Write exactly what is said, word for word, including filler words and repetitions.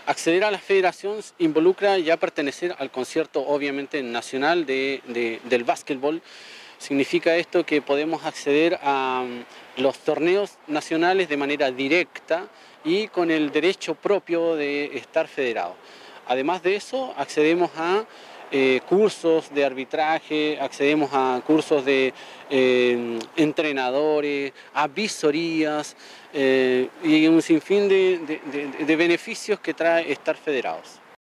Acceder a la federación involucra ya pertenecer al concierto obviamente nacional de, de, del básquetbol. Significa esto que podemos acceder a los torneos nacionales de manera directa y con el derecho propio de estar federado. Además de eso, accedemos a eh, cursos de arbitraje, accedemos a cursos de eh, entrenadores, a visorías eh, y un sinfín de, de, de, de beneficios que trae estar federados.